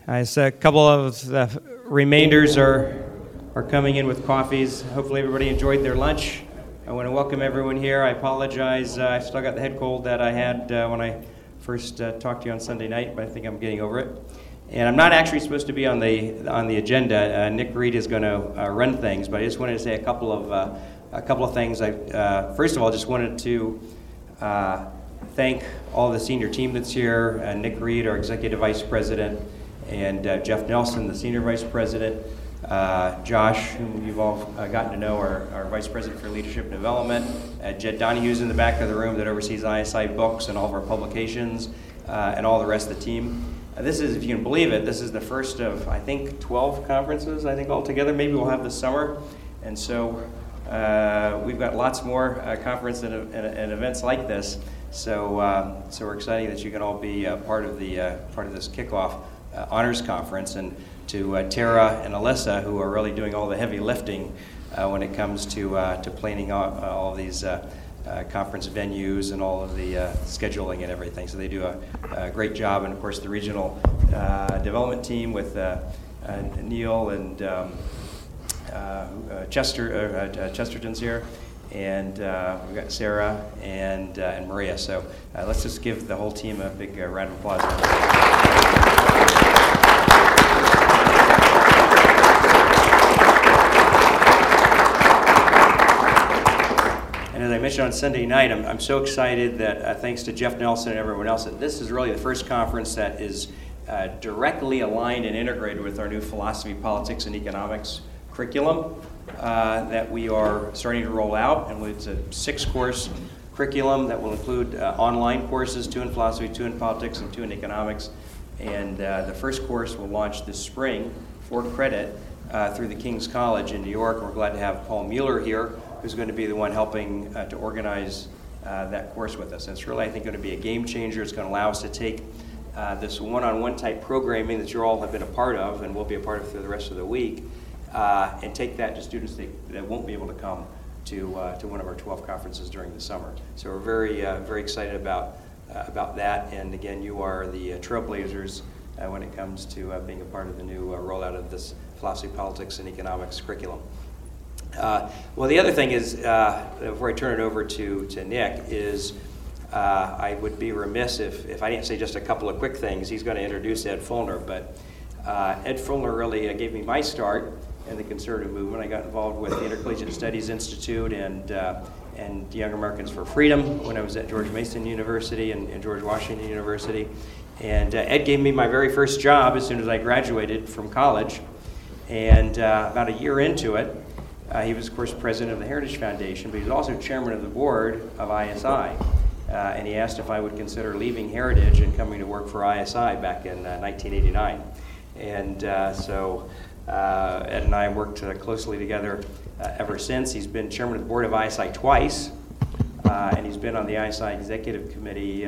A couple of the remainders are coming in with coffees. Hopefully everybody enjoyed their lunch. I want to welcome everyone here. I apologize. I still got the head cold that I had when I first talked to you on Sunday night, but I think I'm getting over it. And I'm not actually supposed to be on the agenda. Nick Reed is going to run things, but I just wanted to say a couple of things. First of all, just wanted to thank all the senior team that's here. Nick Reed, our executive vice president, and Jeff Nelson, the senior vice president. Josh, whom you've all gotten to know, our vice president for leadership and development. Jed Donahue's in the back of the room that oversees ISI books and all of our publications, and all the rest of the team. This is, if you can believe it, this is the first of, I think, 12 conferences, altogether. Maybe we'll have this summer. And so we've got lots more conferences and events like this. So we're excited that you can all be part of this kickoff honors conference. And to Tara and Alyssa, who are really doing all the heavy lifting when it comes to planning all of these conference venues and all of the scheduling and everything. So they do a great job. And of course the regional development team with Neil and Chesterton's here, and we've got Sarah and Maria. So let's just give the whole team a big round of applause. And as I mentioned on Sunday night, I'm so excited that thanks to Jeff Nelson and everyone else, that this is really the first conference that is directly aligned and integrated with our new philosophy, politics, and economics curriculum that we are starting to roll out. And it's a 6-course curriculum that will include online courses, 2 in philosophy, 2 in politics, and 2 in economics. And the first course will launch this spring for credit through the King's College in New York. We're glad to have Paul Mueller here, who's going to be the one helping to organize that course with us. And it's really, I think, going to be a game changer. It's going to allow us to take this one-on-one type programming that you all have been a part of and will be a part of through the rest of the week, and take that to students that won't be able to come to one of our 12 conferences during the summer. So we're very excited about that. And again, you are the trailblazers when it comes to being a part of the new rollout of this philosophy, politics, and economics curriculum. Well, the other thing is, before I turn it over to Nick, is I would be remiss if I didn't say just a couple of quick things. He's going to introduce Ed Fulner, but Ed Fulner really gave me my start in the conservative movement. I got involved with the Intercollegiate Studies Institute and Young Americans for Freedom when I was at George Mason University and George Washington University. And Ed gave me my very first job as soon as I graduated from college. And about a year into it, he was, of course, president of the Heritage Foundation, but he was also chairman of the board of ISI. And he asked if I would consider leaving Heritage and coming to work for ISI back in 1989. And so Ed and I worked closely together ever since. He's been chairman of the board of ISI twice, and he's been on the ISI executive committee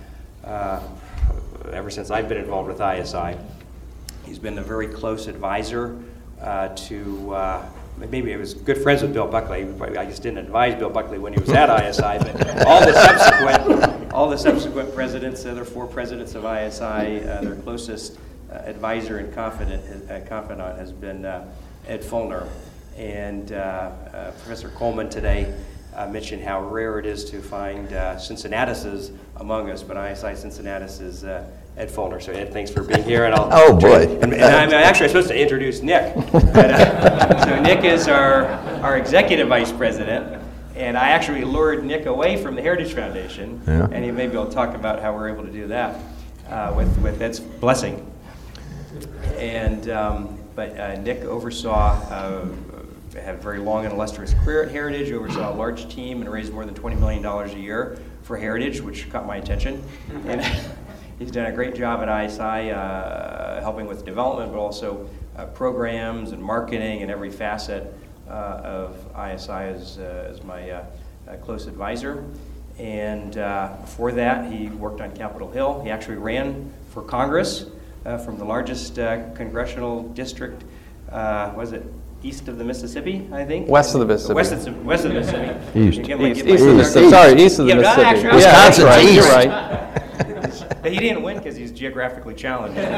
ever since I've been involved with ISI. He's been a very close advisor to maybe he was good friends with Bill Buckley. I just didn't advise Bill Buckley when he was at ISI, but all the subsequent presidents, the other 4 presidents of ISI, their closest advisor and confidant has been Ed Fulner. And Professor Coleman today mentioned how rare it is to find Cincinnati's among us, but ISI Cincinnati's is Ed Fulner. So Ed, thanks for being here. And and I'm actually supposed to introduce Nick. But, so Nick is our executive vice president, and I actually lured Nick away from the Heritage Foundation, and maybe I'll talk about how we're able to do that with Ed's blessing. And but Nick oversaw, had a very long and illustrious career at Heritage, oversaw a large team and raised more than $20 million a year for Heritage, which caught my attention. And he's done a great job at ISI helping with development, but also programs and marketing and every facet of ISI as my close advisor. And before that, he worked on Capitol Hill. He actually ran for Congress from the largest congressional district, was it east of the Mississippi, I think? West of the Mississippi. West of the Mississippi. East of the Mississippi. Actually, Wisconsin's east. You're right. He didn't win because he's geographically challenged. But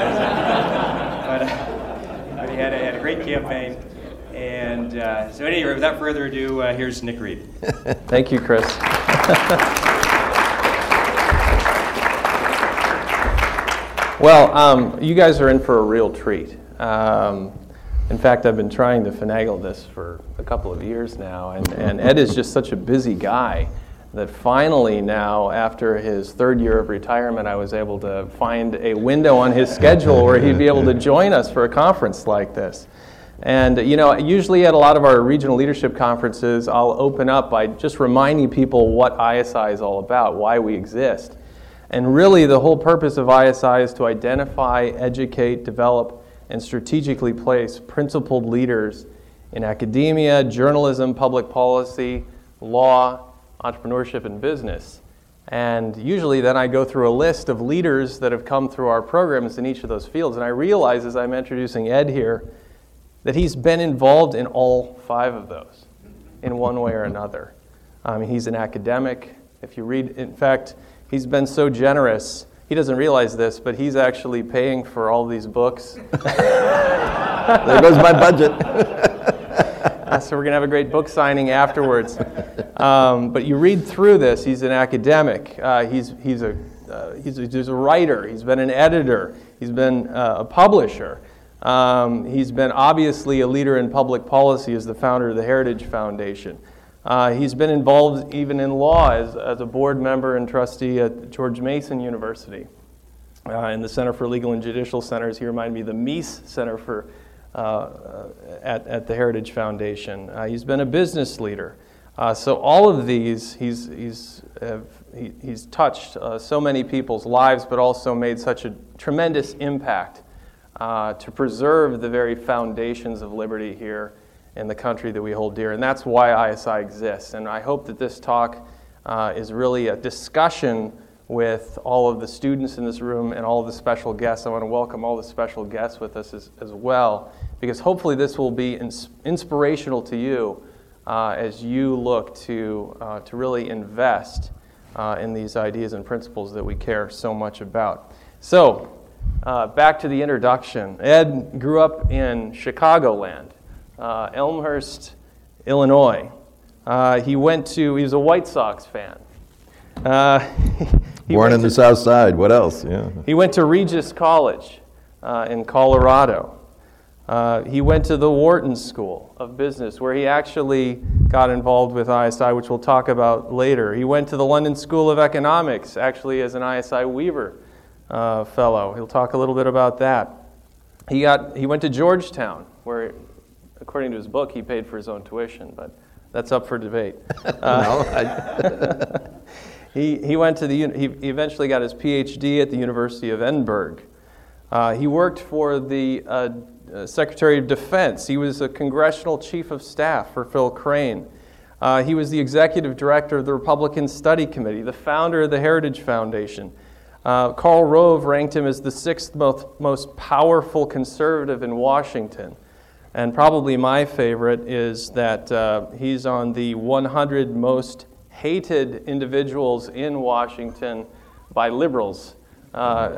he had a great campaign. And so anyway, without further ado, here's Nick Reed. Thank you, Chris. Well, you guys are in for a real treat. In fact, I've been trying to finagle this for a couple of years now, and Ed is just such a busy guy that finally now, after his third year of retirement, I was able to find a window on his schedule where he'd be able to join us for a conference like this. And, usually at a lot of our regional leadership conferences, I'll open up by just reminding people what ISI is all about, why we exist. And really, the whole purpose of ISI is to identify, educate, develop, and strategically place principled leaders in academia, journalism, public policy, law, entrepreneurship, and business. And usually then I go through a list of leaders that have come through our programs in each of those fields. And I realize as I'm introducing Ed here that he's been involved in all 5 of those in one way or another. He's an academic. If you read, in fact, he's been so generous. He doesn't realize this, but he's actually paying for all these books. There goes my budget. So we're going to have a great book signing afterwards. But you read through this. He's an academic. He's a writer. He's been an editor. He's been a publisher. He's been obviously a leader in public policy as the founder of the Heritage Foundation. He's been involved even in law as a board member and trustee at George Mason University. In the Center for Legal and Judicial Centers, he reminded me of the Meese Center for at the Heritage Foundation. He's been a business leader. So all of these, he's touched so many people's lives, but also made such a tremendous impact to preserve the very foundations of liberty here in the country that we hold dear. And that's why ISI exists. And I hope that this talk is really a discussion with all of the students in this room and all of the special guests. I want to welcome all the special guests with us as well, because hopefully this will be inspirational to you as you look to really invest in these ideas and principles that we care so much about. So, back to the introduction. Ed grew up in Chicagoland, Elmhurst, Illinois. He was a White Sox fan. Born in the South Side. What else? Yeah. He went to Regis College in Colorado. He went to the Wharton School of Business, where he actually got involved with ISI, which we'll talk about later. He went to the London School of Economics, actually as an ISI Weaver fellow. He'll talk a little bit about that. He went to Georgetown, where, according to his book, he paid for his own tuition, but that's up for debate. He went to he eventually got his PhD at the University of Edinburgh. He worked for the Secretary of Defense. He was a congressional chief of staff for Phil Crane. He was the executive director of the Republican Study Committee, the founder of the Heritage Foundation. Karl Rove ranked him as the 6th most powerful conservative in Washington. And probably my favorite is that he's on the 100 most hated individuals in Washington by liberals. I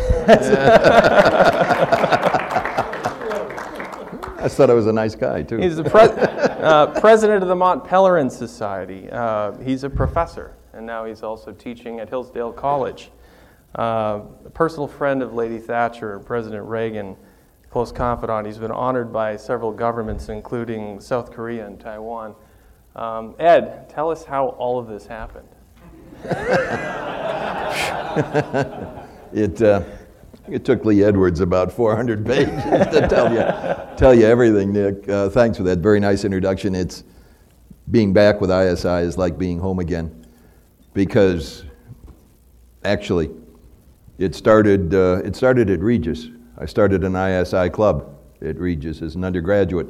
thought I was a nice guy, too. He's the president of the Mont Pelerin Society. He's a professor, and now he's also teaching at Hillsdale College. A personal friend of Lady Thatcher, President Reagan, close confidant. He's been honored by several governments, including South Korea and Taiwan. Ed, tell us how all of this happened. It took Lee Edwards about 400 pages to tell you everything, Nick. Thanks for that very nice introduction. It's being back with ISI is like being home again, because actually it started at Regis. I started an ISI club at Regis as an undergraduate.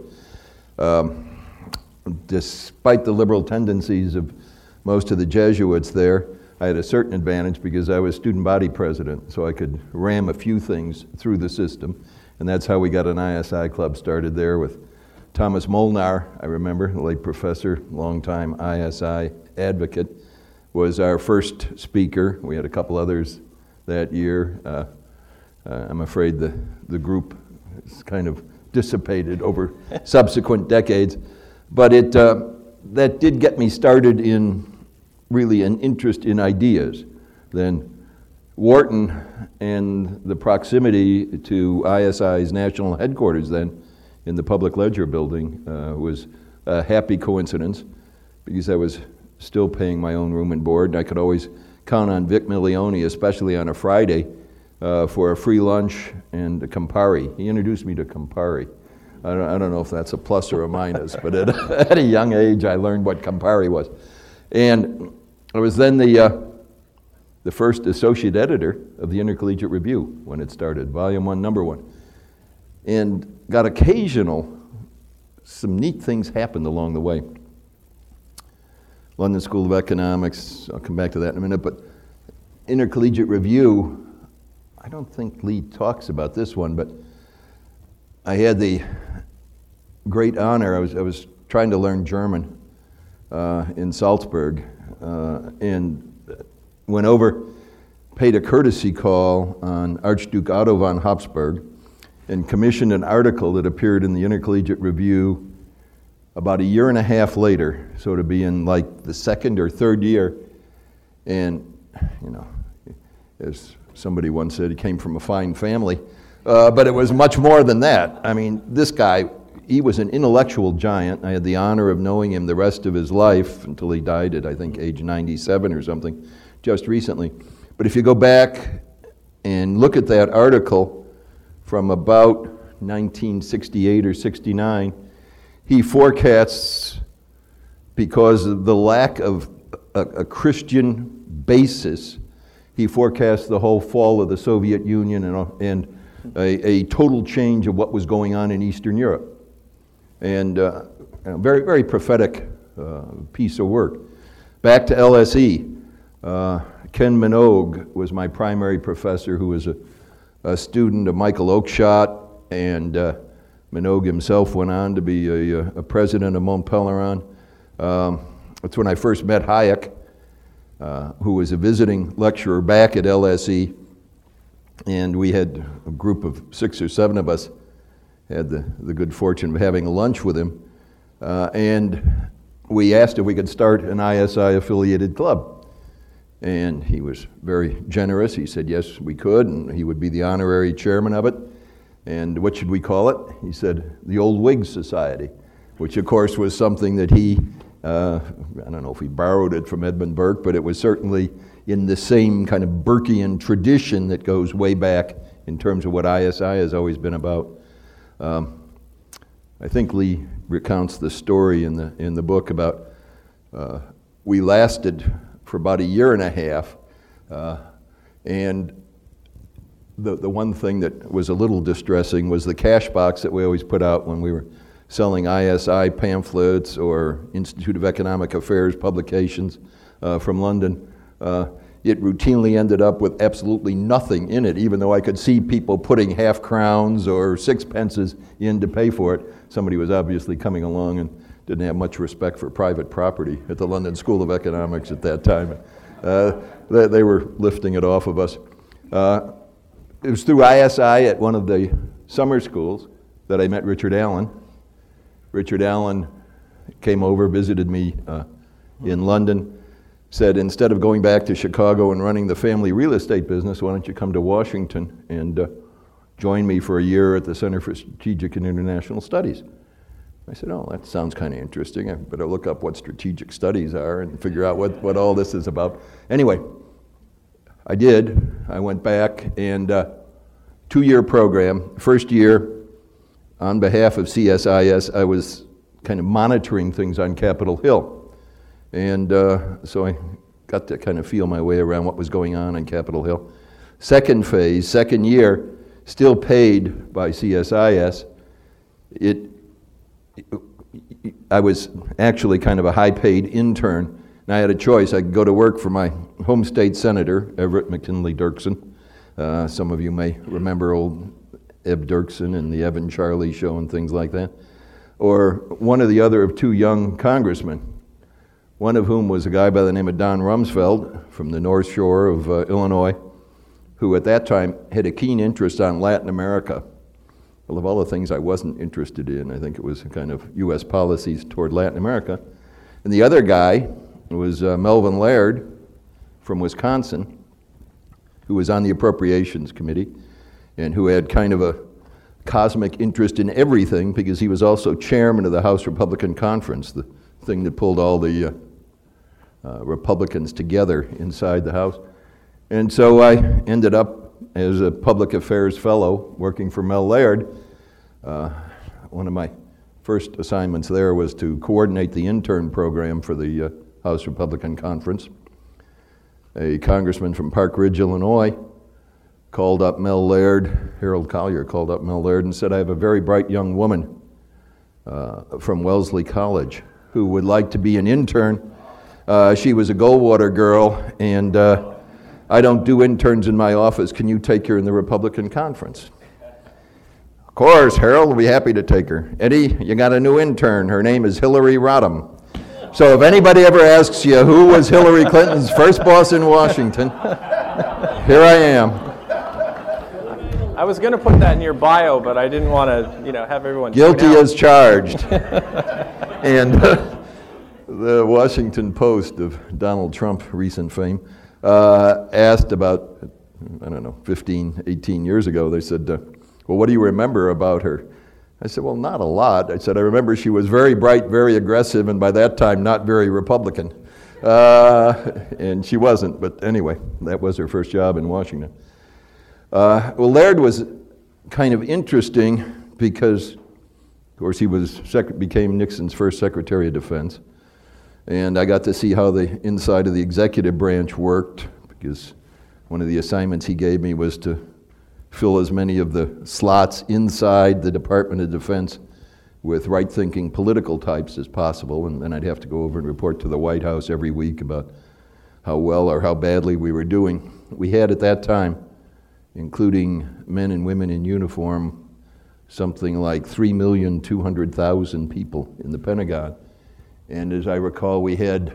Despite the liberal tendencies of most of the Jesuits there, I had a certain advantage because I was student body president, so I could ram a few things through the system. And that's how we got an ISI club started there with Thomas Molnar, I remember, the late professor, longtime ISI advocate, was our first speaker. We had a couple others that year. I'm afraid the group has kind of dissipated over subsequent decades. But that did get me started in really an interest in ideas. Then Wharton and the proximity to ISI's national headquarters then in the Public Ledger building was a happy coincidence, because I was still paying my own room and board, and I could always count on Vic Milioni, especially on a Friday, for a free lunch and a Campari. He introduced me to Campari. I don't know if that's a plus or a minus, but at a young age I learned what Campari was. And I was then the first associate editor of the Intercollegiate Review when it started, Volume 1, Number 1. And got some neat things happened along the way. London School of Economics, I'll come back to that in a minute, but Intercollegiate Review, I don't think Lee talks about this one, but I had the great honor, I was trying to learn German in Salzburg, and went over, paid a courtesy call on Archduke Otto von Habsburg, and commissioned an article that appeared in the Intercollegiate Review about a year and a half later, so to be in like the second or third year. And, as somebody once said, he came from a fine family, but it was much more than that. I mean, this guy, he was an intellectual giant. I had the honor of knowing him the rest of his life until he died at, I think, age 97 or something, just recently. But if you go back and look at that article from about 1968 or 69, he forecasts, because of the lack of a Christian basis, he forecasts the whole fall of the Soviet Union and a total change of what was going on in Eastern Europe. And a very, very prophetic piece of work. Back to LSE. Ken Minogue was my primary professor, who was a student of Michael Oakeshott, and Minogue himself went on to be a president of Mont Pelerin. That's when I first met Hayek, who was a visiting lecturer back at LSE, and we had a group of 6 or 7 of us, had the good fortune of having a lunch with him, and we asked if we could start an ISI-affiliated club. And he was very generous. He said, yes, we could, and he would be the honorary chairman of it. And what should we call it? He said, the Old Whig Society, which of course was something that he, I don't know if he borrowed it from Edmund Burke, but it was certainly in the same kind of Burkean tradition that goes way back in terms of what ISI has always been about. I think Lee recounts the story in the book about we lasted for about a year and a half, and the one thing that was a little distressing was the cash box that we always put out when we were selling ISI pamphlets or Institute of Economic Affairs publications from London. It routinely ended up with absolutely nothing in it, even though I could see people putting half crowns or sixpences in to pay for it. Somebody was obviously coming along and didn't have much respect for private property at the London School of Economics at that time. They were lifting it off of us. It was through ISI at one of the summer schools that I met Richard Allen. Richard Allen came over, visited me in London, said, instead of going back to Chicago and running the family real estate business, why don't you come to Washington and join me for a year at the Center for Strategic and International Studies. I said, oh, that sounds kind of interesting. I better look up what strategic studies are and figure out what all this is about. Anyway, I did. I went back, and 2-year program. First year, on behalf of CSIS, I was kind of monitoring things on Capitol Hill. And so I got to kind of feel my way around what was going on Capitol Hill. Second phase, second year, still paid by CSIS. I was actually kind of a high-paid intern, and I had a choice. I could go to work for my home state senator, Everett McKinley Dirksen. Some of you may remember old Eb Dirksen and the Evan Charlie show and things like that. Or one or the other of 2 young congressmen, one of whom was a guy by the name of Don Rumsfeld from the North Shore of Illinois, who at that time had a keen interest on Latin America. Well, of all the things I wasn't interested in, I think it was kind of U.S. policies toward Latin America. And the other guy was Melvin Laird from Wisconsin, who was on the Appropriations Committee and who had kind of a cosmic interest in everything because he was also chairman of the House Republican Conference, the thing that pulled all the Republicans together inside the House. And so I ended up as a public affairs fellow working for Mel Laird. One of my first assignments there was to coordinate the intern program for the House Republican Conference. A congressman from Park Ridge, Illinois, called up Mel Laird, Harold Collier called up Mel Laird and said, I have a very bright young woman from Wellesley College who would like to be an intern. She was a Goldwater girl, and I don't do interns in my office. Can you take her in the Republican conference? Of course, Harold, we'll be happy to take her. Eddie, you got a new intern. Her name is Hillary Rodham. So if anybody ever asks you who was Hillary Clinton's first boss in Washington, here I am. I was going to put that in your bio, but I didn't want to, have everyone guilty as charged. And the Washington Post of Donald Trump, recent fame, asked about, 15, 18 years ago, they said, well, what do you remember about her? I said, well, not a lot. I said, I remember she was very bright, very aggressive, and by that time, not very Republican. And she wasn't, but anyway, that was her first job in Washington. Well, Laird was kind of interesting because, of course, he became Nixon's first Secretary of Defense. And I got to see how the inside of the executive branch worked, because one of the assignments he gave me was to fill as many of the slots inside the Department of Defense with right-thinking political types as possible, and then I'd have to go over and report to the White House every week about how well or how badly we were doing. We had at that time, including men and women in uniform, something like 3,200,000 people in the Pentagon. And as I recall, we had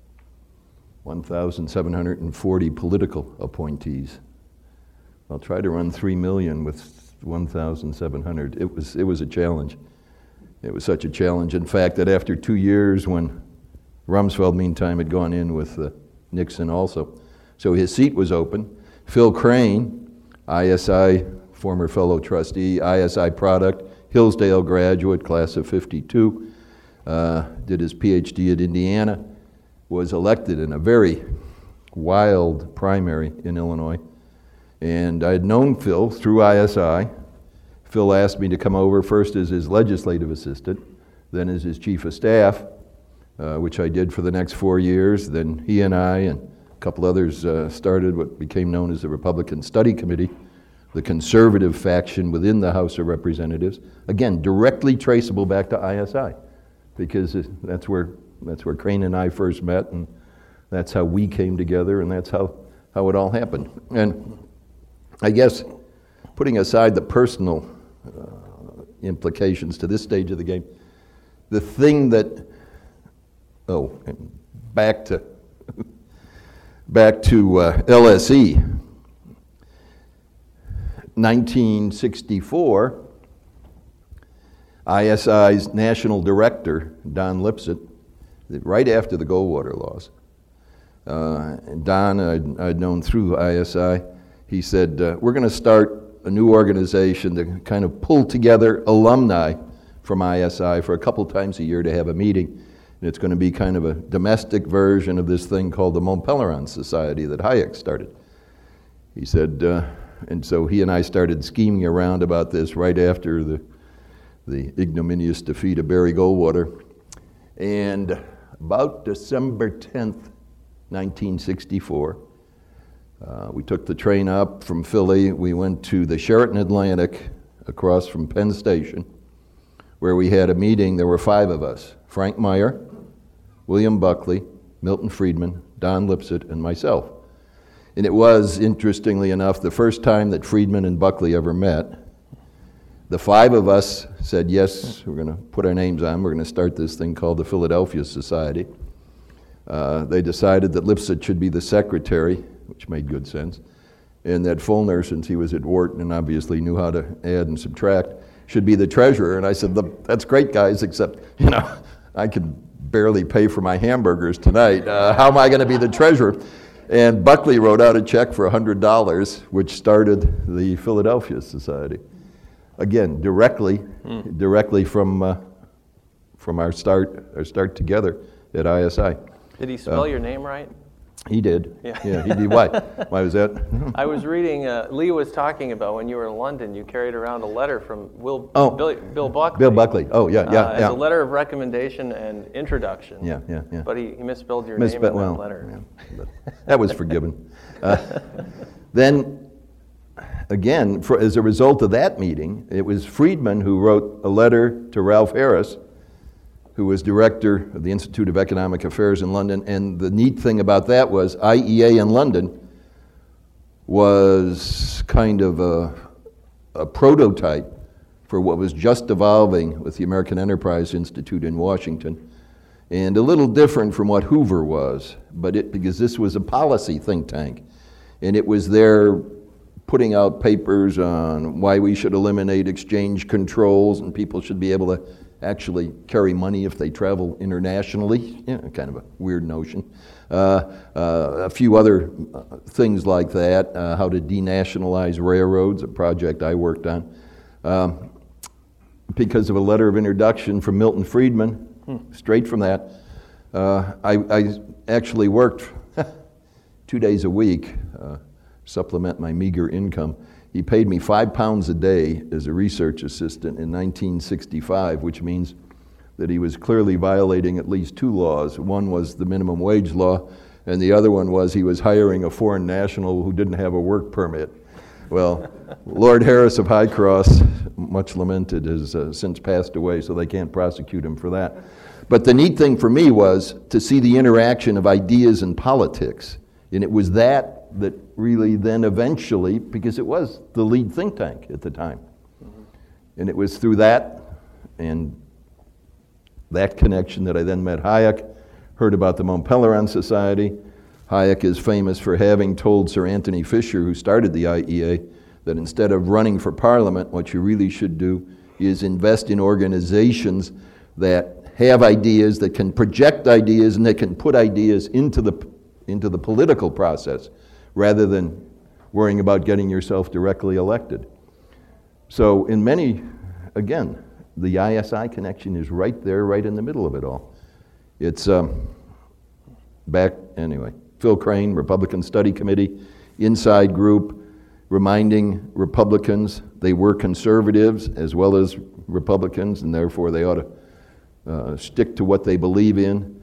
1,740 political appointees. I'll try to run 3 million with 1,700. It was a challenge. It was such a challenge, in fact, that after 2 years, when Rumsfeld, meantime, had gone in with Nixon also, so his seat was open. Phil Crane, ISI, former fellow trustee, ISI product, Hillsdale graduate, class of 52, did his PhD at Indiana, was elected in a very wild primary in Illinois. And I had known Phil through ISI. Phil asked me to come over first as his legislative assistant, then as his chief of staff, which I did for the next 4 years. Then he and I and a couple others started what became known as the Republican Study Committee, the conservative faction within the House of Representatives. Again, directly traceable back to ISI, because that's where Crane and I first met, and that's how we came together, and that's how it all happened. And I guess, putting aside the personal implications to this stage of the game, the thing that, back to LSE, 1964, ISI's national director, Don Lipset, right after the Goldwater laws, Don I'd known through ISI, he said, we're going to start a new organization to kind of pull together alumni from ISI for a couple times a year to have a meeting. And it's going to be kind of a domestic version of this thing called the Mont Pelerin Society that Hayek started. He said, and so he and I started scheming around about this right after the ignominious defeat of Barry Goldwater. And about December 10th, 1964, we took the train up from Philly. We went to the Sheraton Atlantic across from Penn Station, where we had a meeting. There were 5 of us: Frank Meyer, William Buckley, Milton Friedman, Don Lipset, and myself. And it was, interestingly enough, the first time that Friedman and Buckley ever met. The 5 of us said, yes, we're going to put our names on. We're going to start this thing called the Philadelphia Society. They decided that Lipset should be the secretary, which made good sense. and that Fulner, since he was at Wharton and obviously knew how to add and subtract, should be the treasurer. And I said, that's great, guys, except, I can barely pay for my hamburgers tonight. How am I going to be the treasurer? And Buckley wrote out a check for $100, which started the Philadelphia Society. Again, directly from our start together at ISI. Did he spell your name right? He did. Yeah. He did. Why? Why was that? I was reading, Lee was talking about when you were in London, you carried around a letter from Bill Buckley. Bill Buckley. Oh, yeah. As a letter of recommendation and introduction. Yeah. But he misspelled your name in that letter. Yeah. That was forgiven. Then, again, as a result of that meeting, it was Friedman who wrote a letter to Ralph Harris, who was director of the Institute of Economic Affairs in London. And the neat thing about that was IEA in London was kind of a prototype for what was just evolving with the American Enterprise Institute in Washington, and a little different from what Hoover was, because this was a policy think tank, and it was there putting out papers on why we should eliminate exchange controls and people should be able to actually carry money if they travel internationally. Kind of a weird notion. A few other things like that, how to denationalize railroads, a project I worked on. Because of a letter of introduction from Milton Friedman, straight from that, I actually worked 2 days a week, supplement my meager income. He paid me £5 a day as a research assistant in 1965, which means that he was clearly violating at least two laws. One was the minimum wage law, and the other one was he was hiring a foreign national who didn't have a work permit. Well, Lord Harris of High Cross, much lamented, has since passed away, so they can't prosecute him for that. But the neat thing for me was to see the interaction of ideas and politics, and it was that really then eventually, because it was the lead think tank at the time. And it was through that and that connection that I then met Hayek, heard about the Mont Pelerin Society. Hayek is famous for having told Sir Anthony Fisher, who started the IEA, that instead of running for parliament, what you really should do is invest in organizations that have ideas, that can project ideas, and that can put ideas into the political process, rather than worrying about getting yourself directly elected. So in many, again, the ISI connection is right there, right in the middle of it all. It's Phil Crane, Republican Study Committee, inside group, reminding Republicans they were conservatives as well as Republicans, and therefore they ought to stick to what they believe in.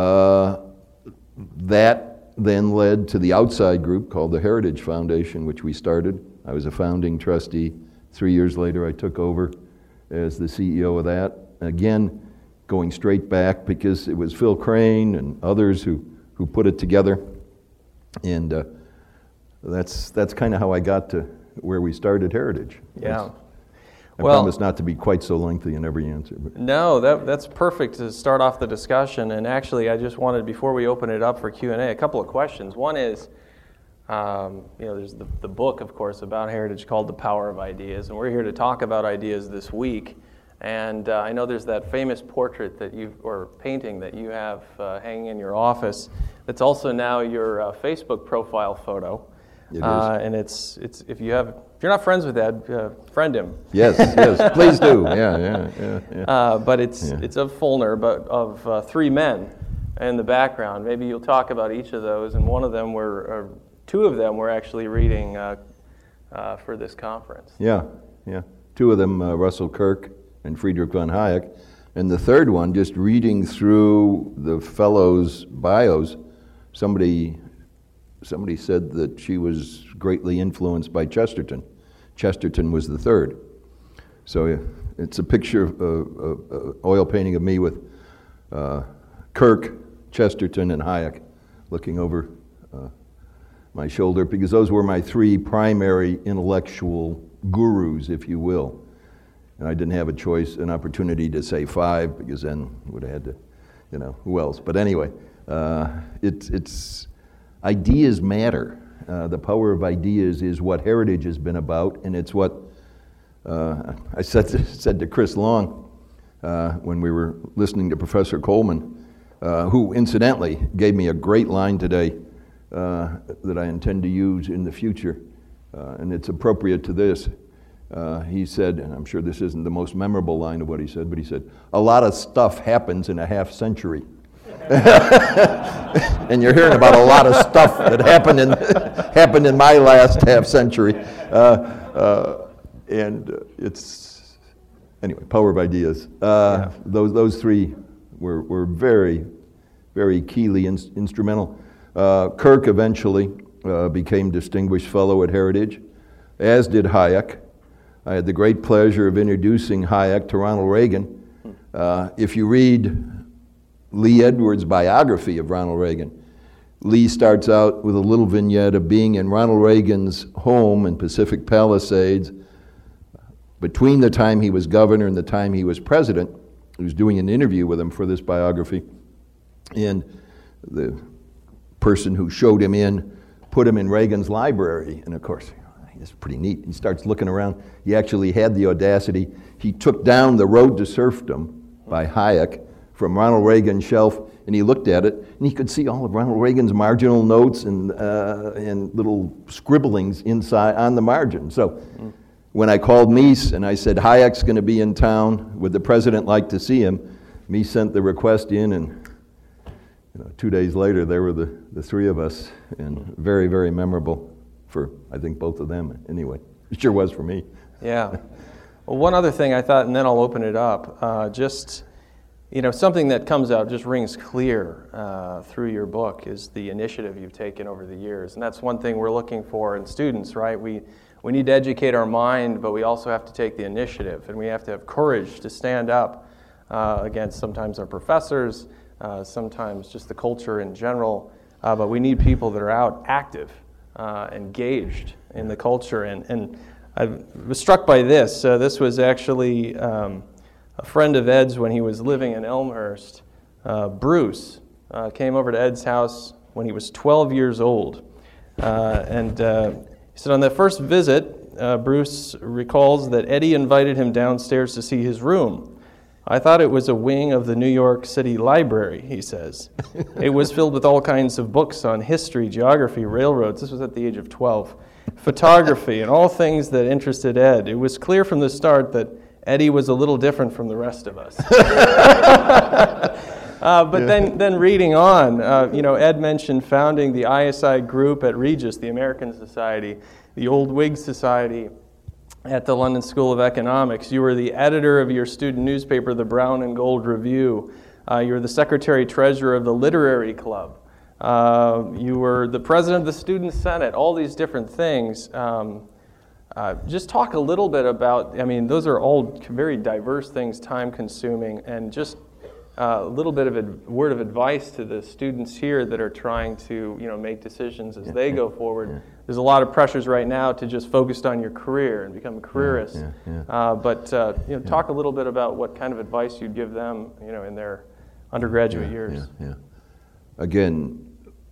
That then led to the outside group called the Heritage Foundation, which we started. I was a founding trustee. 3 years later, I took over as the CEO of that. Again, going straight back because it was Phil Crane and others who put it together. And that's kind of how I got to where we started Heritage. Yeah. I promise not to be quite so lengthy in every answer. But. No, that's perfect to start off the discussion. And actually, I just wanted, before we open it up for Q&A, a couple of questions. One is, there's the book, of course, about Heritage called The Power of Ideas. And we're here to talk about ideas this week. And I know there's that famous portrait or painting that you have hanging in your office. That's also now your Facebook profile photo. It is. And it's if you're not friends with Ed, friend him. Yes, please do. Yeah. But it's of Fulner, but of three men in the background. Maybe you'll talk about each of those, and two of them were actually reading for this conference. Yeah. Two of them, Russell Kirk and Friedrich von Hayek, and the third one, just reading through the fellows' bios, somebody said that she was greatly influenced by Chesterton. Chesterton was the third. So it's a picture of oil painting of me with Kirk, Chesterton, and Hayek looking over my shoulder, because those were my three primary intellectual gurus, if you will. And I didn't have an opportunity to say five, because then I would have had to, who else? But anyway, it's ideas matter. The power of ideas is what Heritage has been about, and it's what I said to Chris Long when we were listening to Professor Coleman, who incidentally gave me a great line today that I intend to use in the future, and it's appropriate to this. He said, and I'm sure this isn't the most memorable line of what he said, but he said, "A lot of stuff happens in a half century." And you're hearing about a lot of stuff that happened in my last half century. And it's, anyway, power of ideas. Those three were very, very keenly instrumental. Kirk eventually became Distinguished Fellow at Heritage, as did Hayek. I had the great pleasure of introducing Hayek to Ronald Reagan. If you read Lee Edwards' biography of Ronald Reagan, Lee starts out with a little vignette of being in Ronald Reagan's home in Pacific Palisades between the time he was governor and the time he was president. He was doing an interview with him for this biography, and the person who showed him in put him in Reagan's library, and of course, it's pretty neat. He starts looking around. He actually had the audacity. He took down The Road to Serfdom by Hayek from Ronald Reagan's shelf, and he looked at it, and he could see all of Ronald Reagan's marginal notes and little scribblings inside on the margin. So when I called Mies and I said, Hayek's going to be in town, would the president like to see him? Mies sent the request in, and 2 days later, there were the three of us, and very, very memorable for, I think, both of them anyway. It sure was for me. Yeah. Well, one other thing I thought, and then I'll open it up, something that comes out, just rings clear through your book is the initiative you've taken over the years. And that's one thing we're looking for in students, right? We need to educate our mind, but we also have to take the initiative, and we have to have courage to stand up against sometimes our professors, sometimes just the culture in general, but we need people that are out active, engaged in the culture. And I was struck by this. This was actually a friend of Ed's when he was living in Elmhurst. Bruce came over to Ed's house when he was 12 years old. And he said on that first visit, Bruce recalls that Eddie invited him downstairs to see his room. I thought it was a wing of the New York City Library, he says. It was filled with all kinds of books on history, geography, railroads. This was at the age of 12. Photography, and all things that interested Ed. It was clear from the start that Eddie was a little different from the rest of us. But then reading on, Ed mentioned founding the ISI group at Regis, the American Society, the Old Whig Society at the London School of Economics. You were the editor of your student newspaper, the Brown and Gold Review. You were the secretary-treasurer of the Literary Club. You were the president of the Student Senate, all these different things. Just talk a little bit about, those are all very diverse things, time-consuming, and just a little bit of a word of advice to the students here that are trying to, make decisions as they go forward. Yeah. There's a lot of pressures right now to just focus on your career and become a careerist. Talk a little bit about what kind of advice you'd give them, in their undergraduate years. Again,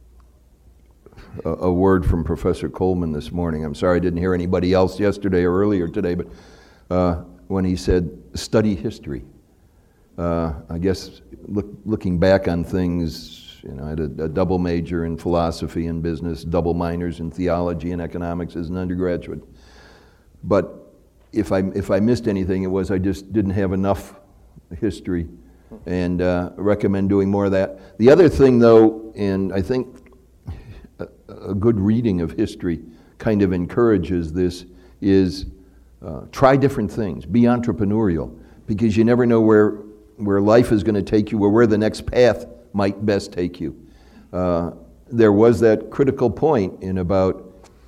a word from Professor Coleman this morning. I'm sorry I didn't hear anybody else yesterday or earlier today, but when he said, study history. I guess looking back on things, I had a double major in philosophy and business, double minors in theology and economics as an undergraduate. But if I missed anything, it was I just didn't have enough history, and recommend doing more of that. The other thing, though, and I think a good reading of history kind of encourages this, is try different things. Be entrepreneurial, because you never know where life is going to take you or where the next path might best take you. There was that critical point in about,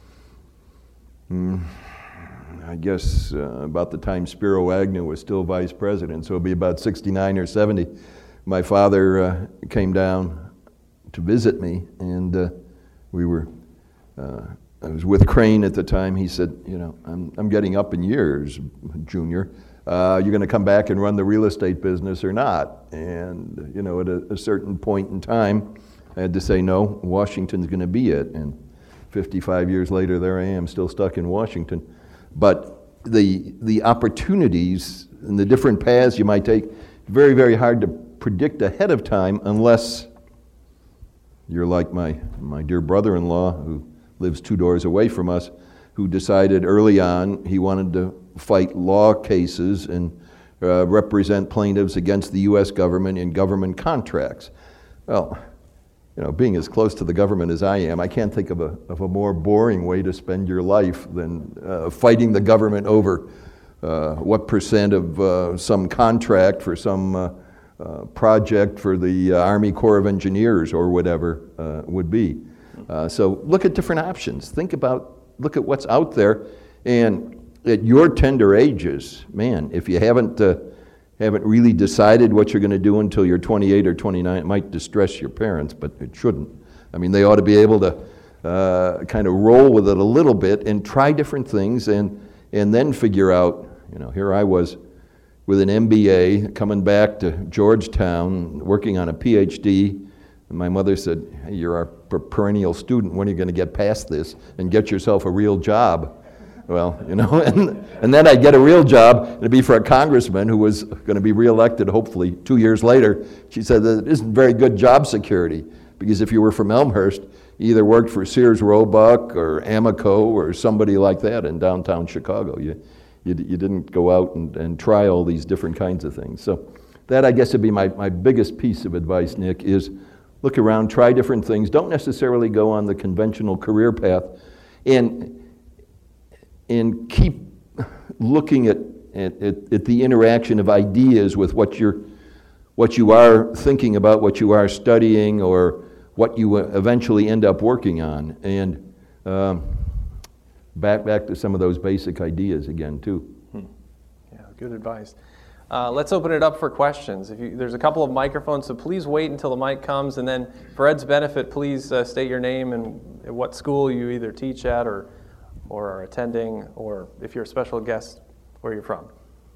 about the time Spiro Agnew was still vice president, so it'd be about 69 or 70. My father came down to visit me, and I was with Crane at the time. He said, I'm getting up in years, Junior. You're going to come back and run the real estate business or not? And, at a certain point in time, I had to say, no, Washington's going to be it. And 55 years later, there I am, still stuck in Washington. But the opportunities and the different paths you might take, very, very hard to predict ahead of time unless you're like my dear brother-in-law who lives 2 doors away from us, who decided early on he wanted to fight law cases and represent plaintiffs against the U.S. government in government contracts. Well, being as close to the government as I am, I can't think of a more boring way to spend your life than fighting the government over what percent of some contract for some project for the Army Corps of Engineers or whatever would be. So look at different options. Look at what's out there, and at your tender ages, man, if you haven't really decided what you're going to do until you're 28 or 29, it might distress your parents, but it shouldn't. I mean, they ought to be able to kind of roll with it a little bit and try different things, and then figure out. Here I was with an MBA, coming back to Georgetown, working on a PhD. And my mother said, "Hey, you're our perennial student. When are you going to get past this and get yourself a real job?" Well, and then I'd get a real job, and it'd be for a congressman who was going to be reelected, hopefully, 2 years later. She said that it isn't very good job security, because if you were from Elmhurst, you either worked for Sears Roebuck or Amoco or somebody like that in downtown Chicago. You didn't go out and try all these different kinds of things. So that, I guess, would be my biggest piece of advice, Nick, is look around, try different things. Don't necessarily go on the conventional career path, and keep looking at the interaction of ideas with what you are thinking about, what you are studying, or what you eventually end up working on. And back to some of those basic ideas again, too. Yeah, good advice. Let's open it up for questions. There's a couple of microphones, so please wait until the mic comes, and then for Ed's benefit, please state your name and what school you either teach at or are attending, or if you're a special guest, where you're from.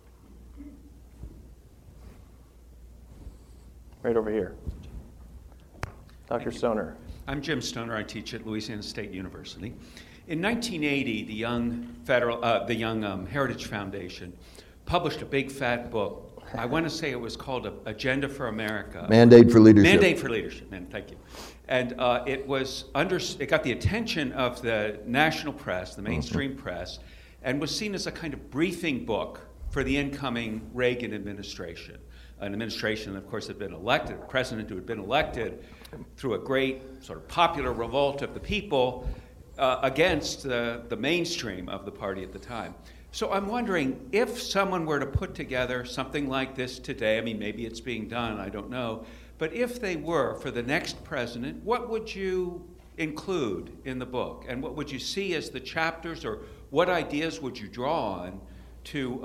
Right over here. Dr. Stoner. I'm Jim Stoner. I teach at Louisiana State University. In 1980, the Young Heritage Foundation published a big fat book. I want to say it was called Agenda for America. Mandate for Leadership. Mandate for Leadership, man, thank you. And it got the attention of the national press, the mainstream press, and was seen as a kind of briefing book for the incoming Reagan administration. An administration, of course, had been elected, a president who had been elected through a great sort of popular revolt of the people against the mainstream of the party at the time. So I'm wondering, if someone were to put together something like this today, I mean, maybe it's being done, I don't know, but if they were, for the next president, what would you include in the book? And what would you see as the chapters, or what ideas would you draw on to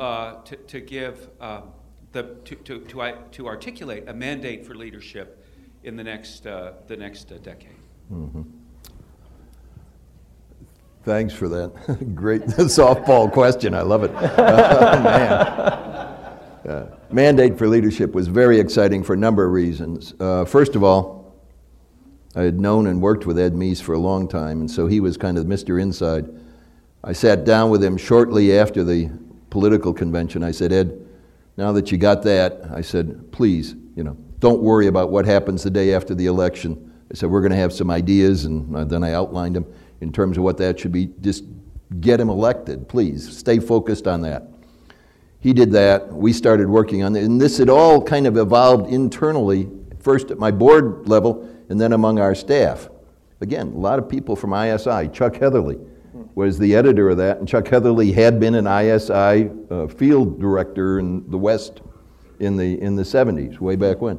articulate a mandate for leadership in the next decade? Mm-hmm. Thanks for that great softball question. I love it. Man. Mandate for Leadership was very exciting for a number of reasons. First of all, I had known and worked with Ed Meese for a long time, and so he was kind of Mr. Inside. I sat down with him shortly after the political convention. I said, "Ed, now that you got that," I said, "please, don't worry about what happens the day after the election." I said, "We're going to have some ideas," and then I outlined them in terms of what that should be. Just get him elected, please. Stay focused on that. He did that. We started working on it. And this had all kind of evolved internally, first at my board level and then among our staff. Again, a lot of people from ISI. Chuck Heatherly was the editor of that, and Chuck Heatherly had been an ISI field director in the West in the 70s, way back when.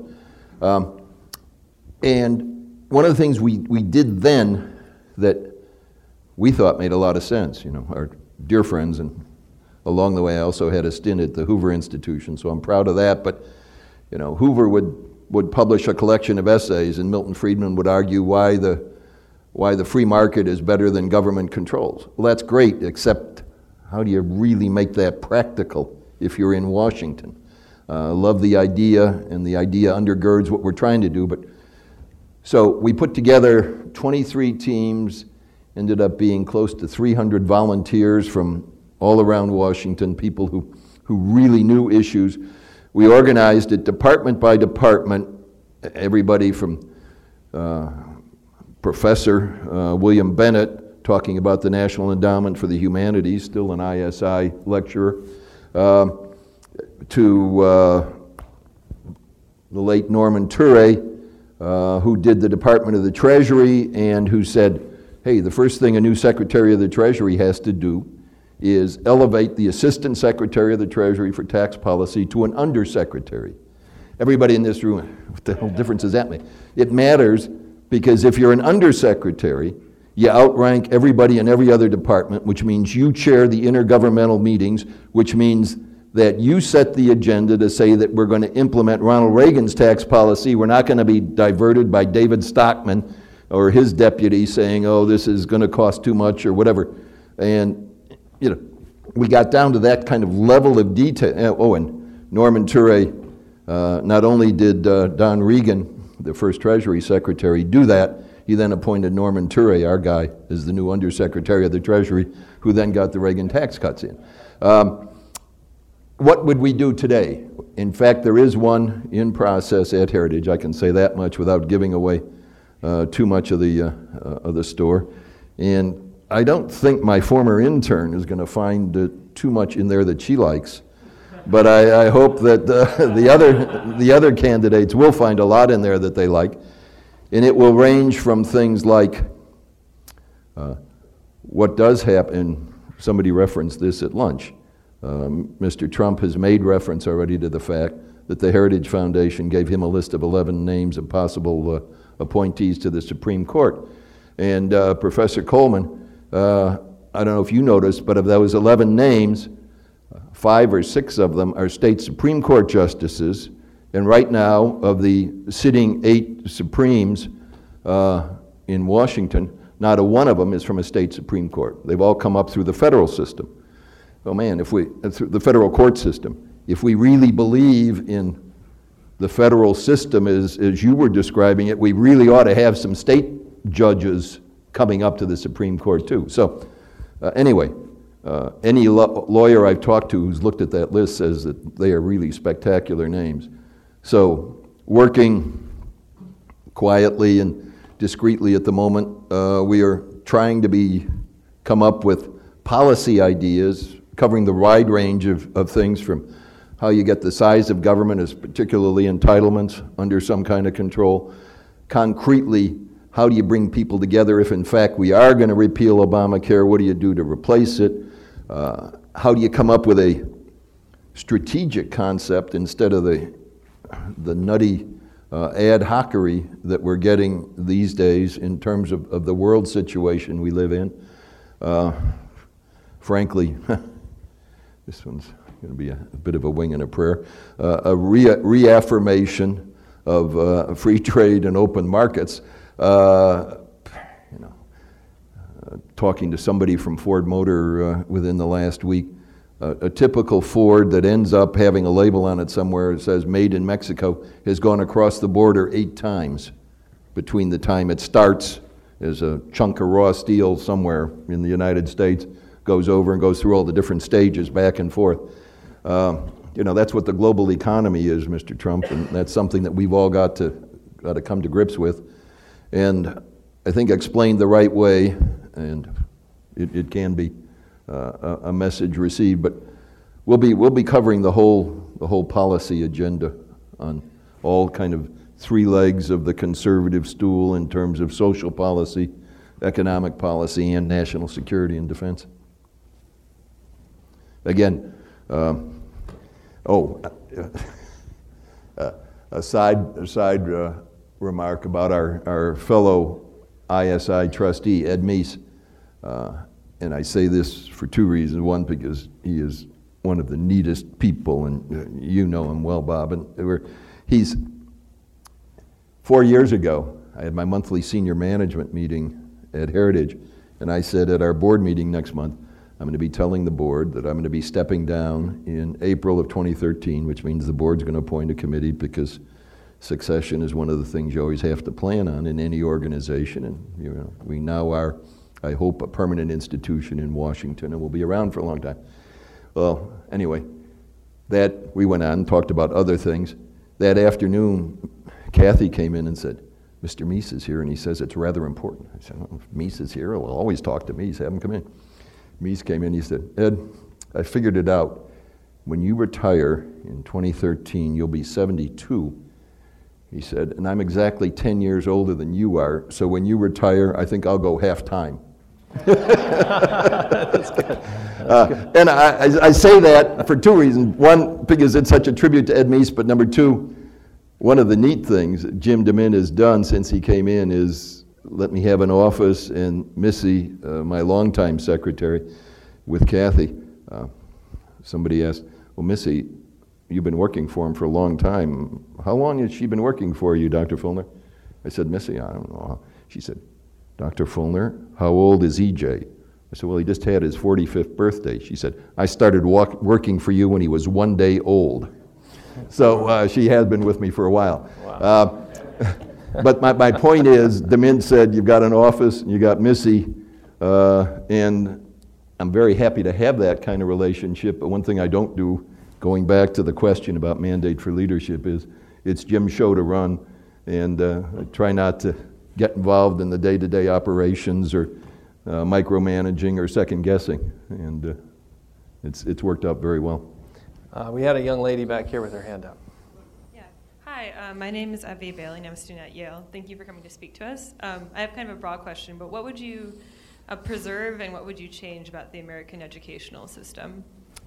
And one of the things we did then that we thought made a lot of sense, our dear friends, and along the way I also had a stint at the Hoover Institution, so I'm proud of that, but Hoover would publish a collection of essays, and Milton Friedman would argue why the free market is better than government controls. Well, that's great, except how do you really make that practical if you're in Washington? Love the idea, and the idea undergirds what we're trying to do, but so we put together 23 teams, ended up being close to 300 volunteers from all around Washington, people who really knew issues. We organized it department by department, everybody from Professor William Bennett, talking about the National Endowment for the Humanities, still an ISI lecturer, to the late Norman Ture, who did the Department of the Treasury and who said, hey, the first thing a new Secretary of the Treasury has to do is elevate the Assistant Secretary of the Treasury for Tax Policy to an Undersecretary. Everybody in this room, what the hell difference does that make? It matters because if you're an Undersecretary, you outrank everybody in every other department, which means you chair the intergovernmental meetings, which means that you set the agenda to say that we're going to implement Ronald Reagan's tax policy. We're not going to be diverted by David Stockman or his deputy saying, oh, this is going to cost too much or whatever. And, you know, we got down to that kind of level of detail. Oh, and Norman Ture, not only did Don Regan, the first Treasury Secretary, do that, he then appointed Norman Ture, our guy, as the new Undersecretary of the Treasury, who then got the Reagan tax cuts in. What would we do today? In fact, there is one in process at Heritage. I can say that much without giving away too much of the store. And I don't think my former intern is going to find too much in there that she likes. But I hope that the other candidates will find a lot in there that they like. And it will range from things like what does happen. Somebody referenced this at lunch. Mr. Trump has made reference already to the fact that the Heritage Foundation gave him a list of 11 names of possible appointees to the Supreme Court. And Professor Coleman, I don't know if you noticed, but of those 11 names, 5 or 6 of them are state Supreme Court justices. And right now, of the sitting 8 Supremes in Washington, not a one of them is from a state Supreme Court. They've all come up through the federal system. Oh man, through the federal court system, if we really believe in the federal system as you were describing it, we really ought to have some state judges coming up to the Supreme Court too. So anyway, any lawyer I've talked to who's looked at that list says that they are really spectacular names. So working quietly and discreetly at the moment, we are trying to come up with policy ideas covering the wide range of things, from how you get the size of government, as particularly entitlements, under some kind of control. Concretely, how do you bring people together if in fact we are going to repeal Obamacare? What do you do to replace it? How do you come up with a strategic concept instead of the nutty ad hocery that we're getting these days in terms of the world situation we live in? Frankly, this one's going to be a bit of a wing and a prayer. A reaffirmation of free trade and open markets. Talking to somebody from Ford Motor within the last week, a typical Ford that ends up having a label on it somewhere that says "Made in Mexico" has gone across the border 8 times between the time it starts as a chunk of raw steel somewhere in the United States, goes over and goes through all the different stages back and forth. That's what the global economy is, Mr. Trump, and that's something that we've all got to come to grips with. And I think explained the right way, and it can be a message received. But we'll be covering the whole policy agenda on all kind of 3 legs of the conservative stool in terms of social policy, economic policy, and national security and defense. Again, a side remark about our fellow ISI trustee, Ed Meese, and I say this for 2 reasons. One, because he is one of the neatest people, and you know him well, Bob. And he's 4 years ago, I had my monthly senior management meeting at Heritage, and I said at our board meeting next month, I'm going to be telling the board that I'm going to be stepping down in April of 2013, which means the board's going to appoint a committee, because succession is one of the things you always have to plan on in any organization. And we now are I hope, a permanent institution in Washington and will be around for a long time. Well, anyway, we went on and talked about other things. That afternoon, Kathy came in and said, Mr. Meese is here, and he says it's rather important. I said, well, if Meese is here, we'll always talk to Meese, have him come in. Meese came in, he said, Ed, I figured it out. When you retire in 2013, you'll be 72. He said, and I'm exactly 10 years older than you are, so when you retire, I think I'll go half-time. That's good. And I say that for two reasons. One, because it's such a tribute to Ed Meese, but number two, one of the neat things Jim DeMint has done since he came in is let me have an office, and Missy, my longtime secretary, with Kathy. Somebody asked, well, Missy, you've been working for him for a long time. How long has she been working for you, Dr. Fulner? I said, Missy, I don't know. She said, Dr. Fulner, how old is EJ? I said, well, he just had his 45th birthday. She said, I started working for you when he was 1 day old. So she has been with me for a while. Wow. But my point is, DeMint said, you've got an office, and you got Missy, and I'm very happy to have that kind of relationship. But one thing I don't do, going back to the question about mandate for leadership, is it's Jim's show to run, and I try not to get involved in the day-to-day operations or micromanaging or second-guessing, and it's worked out very well. We had a young lady back here with her hand up. Yeah. Hi, my name is Evie Bailey, and I'm a student at Yale. Thank you for coming to speak to us. I have kind of a broad question, but what would you preserve and what would you change about the American educational system?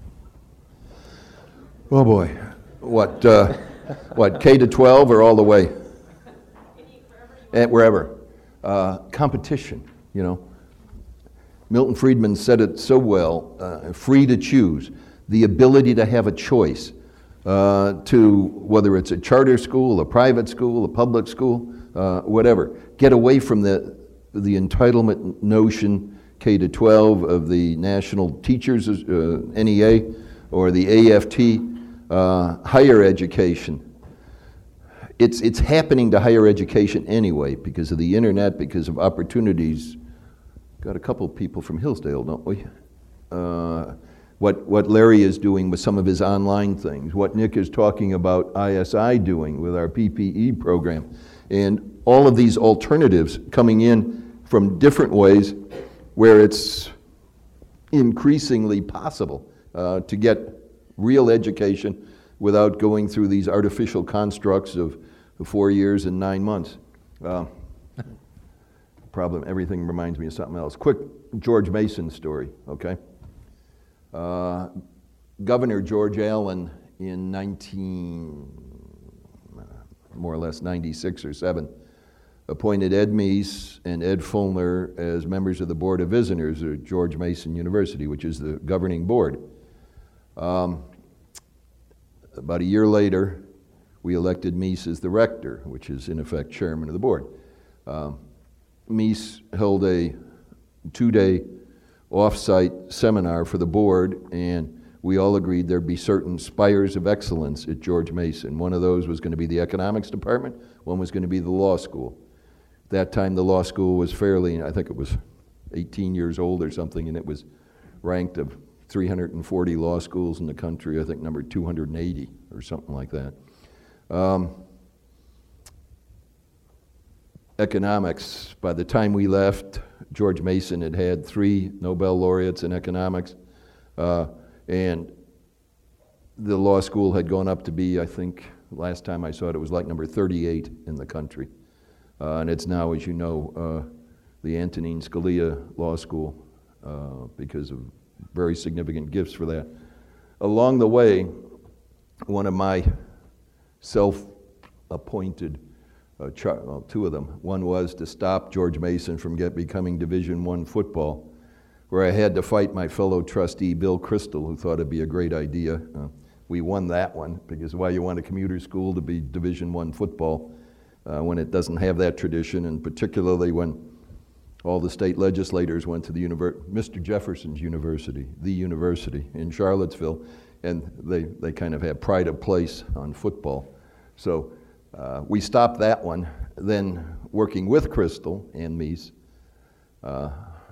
Oh boy, what K to 12 or all the way? Wherever. Competition, you know. Milton Friedman said it so well, free to choose, the ability to have a choice to whether it's a charter school, a private school, a public school, whatever. Get away from the entitlement notion, K to 12, of the National Teachers, NEA, or the AFT, higher education. It's happening to higher education anyway because of the internet, because of opportunities. Got a couple people from Hillsdale, don't we? What Larry is doing with some of his online things, what Nick is talking about ISI doing with our PPE program, and all of these alternatives coming in from different ways where it's increasingly possible to get real education without going through these artificial constructs of 4 years and 9 months. Everything reminds me of something else. Quick George Mason story, okay? Governor George Allen in more or less 96 or 7, appointed Ed Meese and Ed Fulner as members of the Board of Visitors at George Mason University, which is the governing board. About a year later, we elected Meese as the rector, which is in effect chairman of the board. Meese held a 2-day off-site seminar for the board, and we all agreed there'd be certain spires of excellence at George Mason. One of those was going to be the economics department, one was going to be the law school. At that time, the law school was I think it was 18 years old or something, and it was ranked of 340 law schools in the country, I think number 280 or something like that. Economics, by the time we left, George Mason had had 3 Nobel laureates in economics, and the law school had gone up to be, I think, last time I saw it, it was like number 38 in the country. And it's now, as you know, the Antonin Scalia Law School, because of very significant gifts for that. Along the way, one of my self-appointed, 2 of them. One was to stop George Mason from becoming Division I football, where I had to fight my fellow trustee, Bill Crystal, who thought it'd be a great idea. We won that one, because why you want a commuter school to be Division I football when it doesn't have that tradition, and particularly when all the state legislators went to the Mr. Jefferson's University, the university in Charlottesville, and they kind of had pride of place on football. So we stopped that one. Then, working with Crystal and Meese,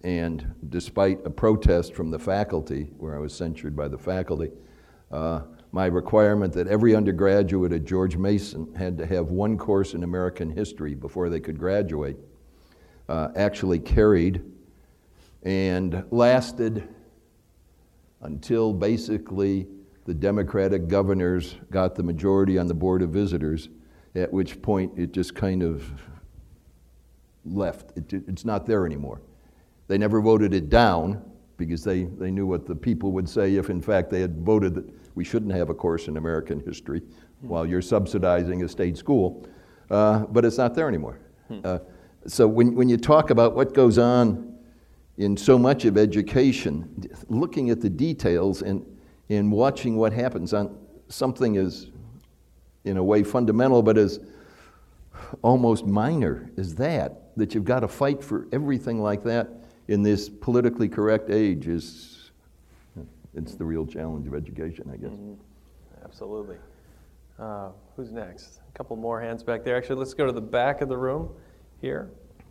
And despite a protest from the faculty, where I was censured by the faculty, my requirement that every undergraduate at George Mason had to have one course in American history before they could graduate actually carried and lasted until basically the Democratic governors got the majority on the Board of Visitors, at which point it just kind of left. It's not there anymore. They never voted it down because they knew what the people would say if in fact they had voted that we shouldn't have a course in American history while you're subsidizing a state school. But it's not there anymore. So when you talk about what goes on in so much of education, looking at the details and watching what happens on something as, in a way, fundamental, but as almost minor as that you've got to fight for everything like that in this politically correct age it's the real challenge of education, I guess. Mm-hmm. Absolutely. Who's next? A couple more hands back there. Actually, let's go to the back of the room here.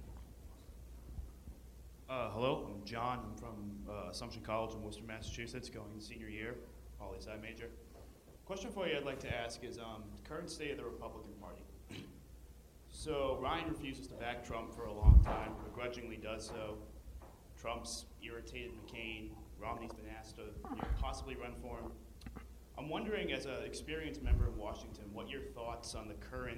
Hello, I'm John. I'm from Assumption College in Worcester, Massachusetts, going senior year, poli-sci major. Question for you I'd like to ask is the current state of the Republican Party. So Ryan refuses to back Trump for a long time, begrudgingly does so. Trump's irritated McCain. Romney's been asked to possibly run for him. I'm wondering, as an experienced member of Washington, what your thoughts on the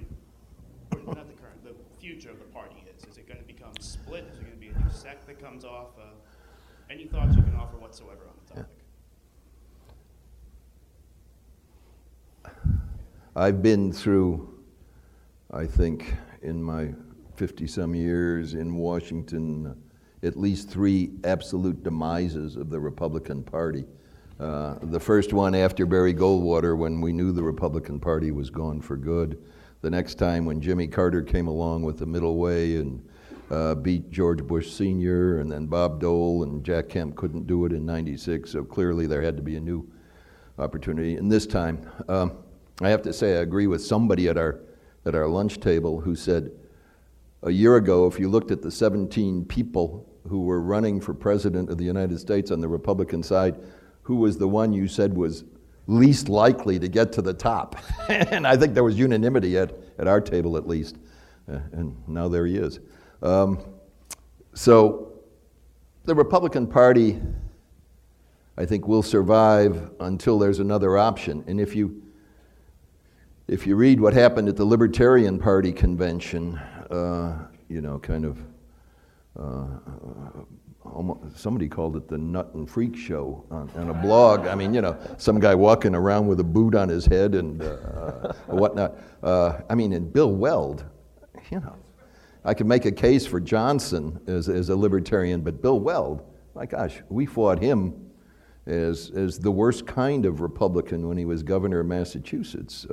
future of the party is. Is it going to become split? Is it going to be a new sect that comes off? Any thoughts you can offer whatsoever on the topic? I've been through, I think, in my 50-some years in Washington, at least 3 absolute demises of the Republican Party. The first one after Barry Goldwater, when we knew the Republican Party was gone for good. The next time when Jimmy Carter came along with the middle way and beat George Bush Sr., and then Bob Dole and Jack Kemp couldn't do it in '96, so clearly there had to be a new opportunity. And this time, I have to say I agree with somebody at our lunch table who said, a year ago, if you looked at the 17 people who were running for president of the United States on the Republican side, who was the one you said was least likely to get to the top? And I think there was unanimity at our table at least. And now there he is. So the Republican Party, I think, will survive until there's another option. And if you read what happened at the Libertarian Party convention, somebody called it the Nut and Freak Show on a blog. I mean, some guy walking around with a boot on his head and whatnot. And Bill Weld, I could make a case for Johnson as a libertarian, but Bill Weld, my gosh, we fought him as the worst kind of Republican when he was governor of Massachusetts.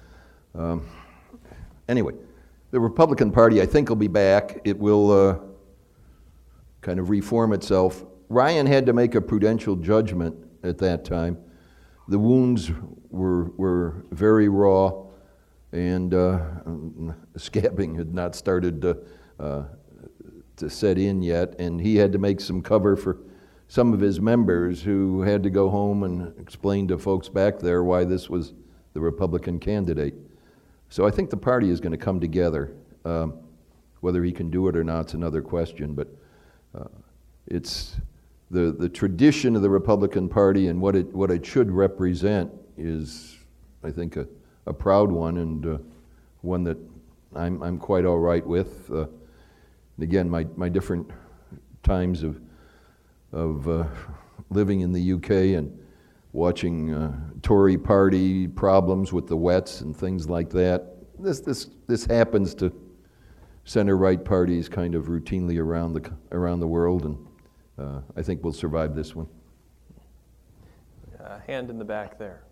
Anyway, the Republican Party, I think, will be back. It will kind of reform itself. Ryan had to make a prudential judgment at that time. The wounds were very raw, and scabbing had not started to set in yet, and he had to make some cover for some of his members who had to go home and explain to folks back there why this was the Republican candidate. So I think the party is going to come together. Whether he can do it or not is another question, but it's the tradition of the Republican Party and what it should represent is, I think, a proud one, and one that I'm quite all right with. And again, my different times of living in the UK and watching Tory party problems with the Wets and things like that. This happens to center-right parties kind of routinely around the world, and I think we'll survive this one. Hand in the back there.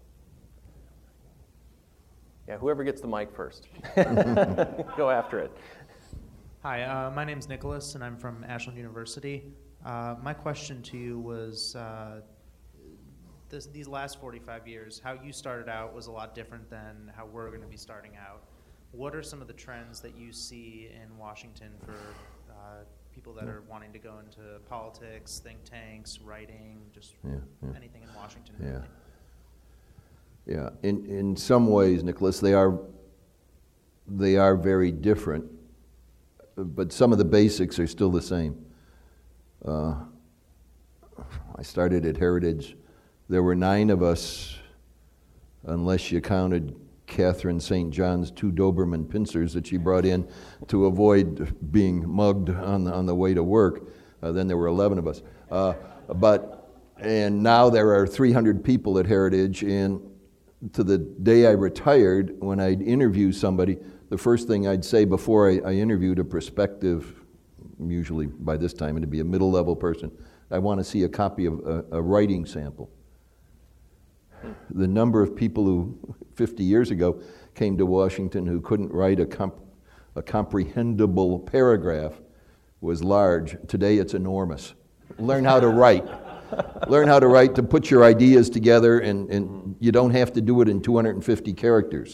Yeah, whoever gets the mic first. Go after it. Hi, my name's Nicholas, and I'm from Ashland University. My question to you was, these last 45 years, how you started out was a lot different than how we're going to be starting out. What are some of the trends that you see in Washington for people that are wanting to go into politics, think tanks, writing, just anything in Washington. Yeah. Yeah. In some ways, Nicholas, they are very different, but some of the basics are still the same. I started at Heritage. There were 9 of us, unless you counted Catherine St. John's 2 Doberman pincers that she brought in to avoid being mugged on the way to work. Then there were 11 of us. And now there are 300 people at Heritage, and to the day I retired, when I'd interview somebody, the first thing I'd say before I interviewed a prospective, usually by this time it'd be a middle-level person, I want to see a copy of a writing sample. The number of people who 50 years ago came to Washington who couldn't write a comprehensible paragraph was large. Today it's enormous. Learn how to write. Learn how to write, to put your ideas together, and you don't have to do it in 250 characters.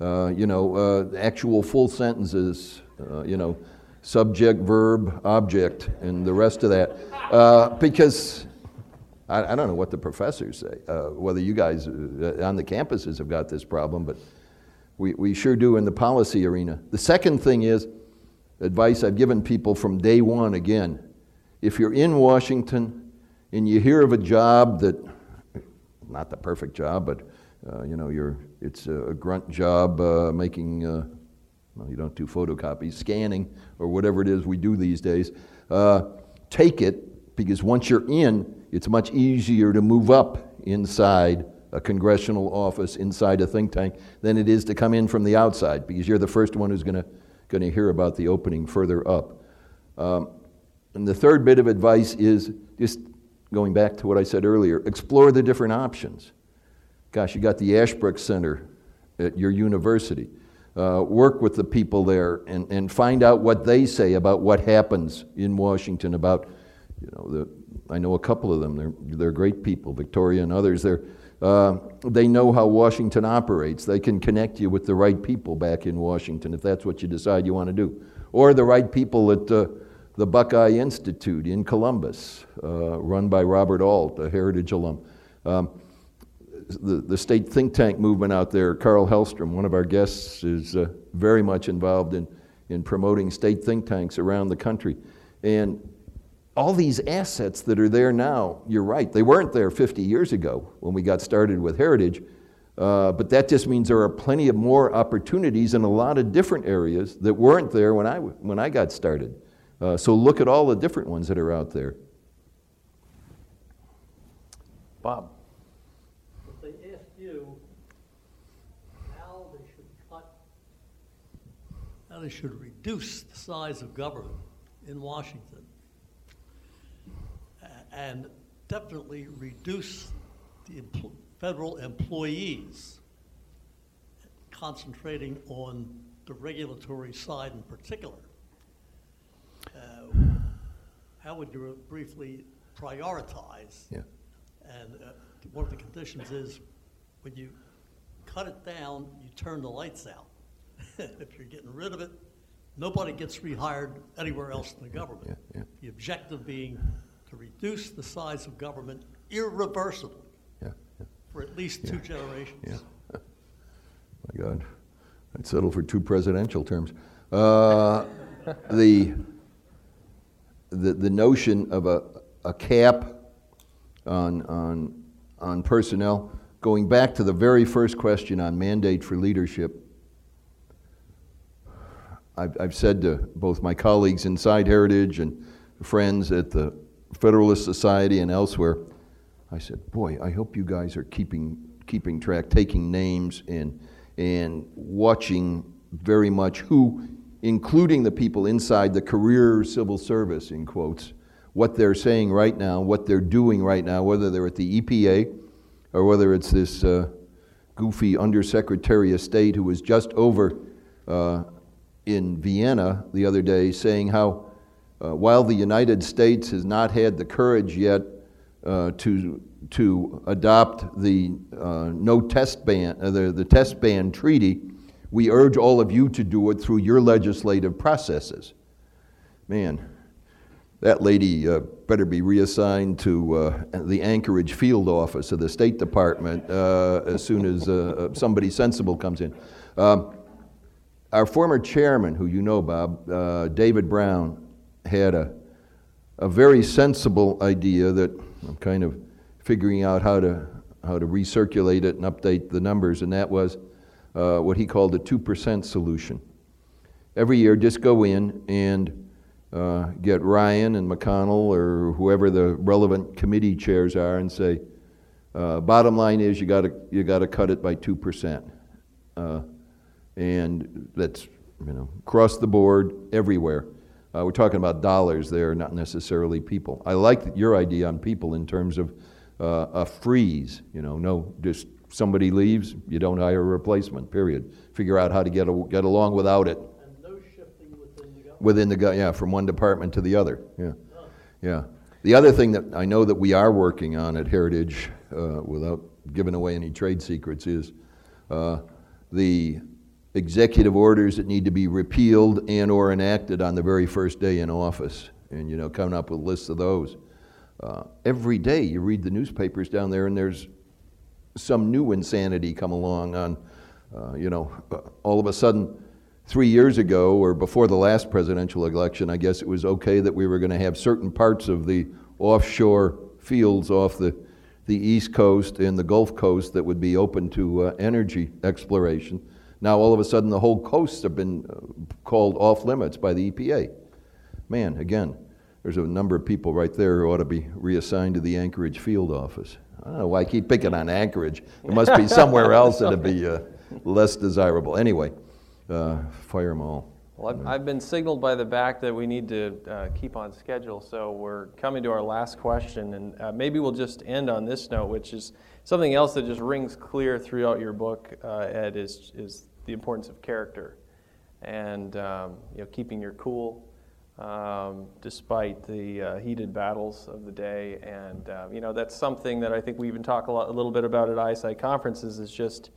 Actual full sentences, subject, verb, object, and the rest of that. Because I don't know what the professors say, whether you guys on the campuses have got this problem, but we sure do in the policy arena. The second thing is advice I've given people from day one again. If you're in Washington and you hear of a job that, not the perfect job, but it's a grunt job making, you don't do photocopies, scanning, or whatever it is we do these days, take it, because once you're in, it's much easier to move up inside a congressional office, inside a think tank, than it is to come in from the outside, because you're the first one who's going to hear about the opening further up. And the third bit of advice is just going back to what I said earlier, explore the different options. Gosh, you got the Ashbrook Center at your university. Work with the people there and find out what they say about what happens in Washington, about, I know a couple of them, they're great people, Victoria and others. They know how Washington operates. They can connect you with the right people back in Washington if that's what you decide you want to do. Or the right people at the Buckeye Institute in Columbus, run by Robert Alt, a Heritage alum. The state think tank movement out there, Carl Hellstrom, one of our guests, is very much involved in promoting state think tanks around the country. And all these assets that are there now, you're right, they weren't there 50 years ago when we got started with Heritage, but that just means there are plenty of more opportunities in a lot of different areas that weren't there when I got started. So look at all the different ones that are out there. Bob. If they asked you how they should reduce the size of government in Washington, and definitely reduce the federal employees, concentrating on the regulatory side in particular, how would you briefly prioritize? Yeah. And one of the conditions is when you cut it down, you turn the lights out. If you're getting rid of it, nobody gets rehired anywhere else in the government. Yeah. The objective being to reduce the size of government irreversibly for at least 2 generations. Yeah. My God, I'd settle for 2 presidential terms. The notion of a cap on personnel, going back to the very first question on mandate for leadership, I've said to both my colleagues inside Heritage and friends at the Federalist Society and elsewhere, I said, boy, I hope you guys are keeping track, taking names and watching very much who, including the people inside the career civil service, in quotes, what they're saying right now, what they're doing right now, whether they're at the EPA or whether it's this goofy Undersecretary of State who was just over in Vienna the other day saying how while the United States has not had the courage yet to adopt the no test ban, the test ban treaty, we urge all of you to do it through your legislative processes. Man, that lady better be reassigned to the Anchorage field office of the State Department as soon as somebody sensible comes in. Our former chairman, who you know, Bob, David Brown, had a very sensible idea that I'm kind of figuring out how to recirculate it and update the numbers, and that was what he called the 2% solution. Every year, just go in and get Ryan and McConnell or whoever the relevant committee chairs are and say, bottom line is you got to cut it by 2%, and that's across the board everywhere. We're talking about dollars there, not necessarily people. I like your idea on people in terms of a freeze. No, just somebody leaves, you don't hire a replacement. Period. Figure out how to get along without it. And no shifting within the government. From one department to the other. Yeah. The other thing that I know that we are working on at Heritage, without giving away any trade secrets, is the executive orders that need to be repealed and or enacted on the very first day in office, and coming up with lists of those. Every day you read the newspapers down there, and there's some new insanity come along on, all of a sudden 3 years ago or before the last presidential election, I guess it was okay that we were going to have certain parts of the offshore fields off the East Coast and the Gulf Coast that would be open to energy exploration. Now all of a sudden the whole coasts have been called off limits by the EPA. Man, again, there's a number of people right there who ought to be reassigned to the Anchorage field office. I don't know why I keep picking on Anchorage. It must be somewhere else that'd be less desirable. Anyway, fire them all. Well, I've been signaled by the back that we need to keep on schedule, so we're coming to our last question, and maybe we'll just end on this note, which is something else that just rings clear throughout your book, Ed, is the importance of character, and keeping your cool despite the heated battles of the day, and that's something that I think we even talk a little bit about at ISI conferences, is just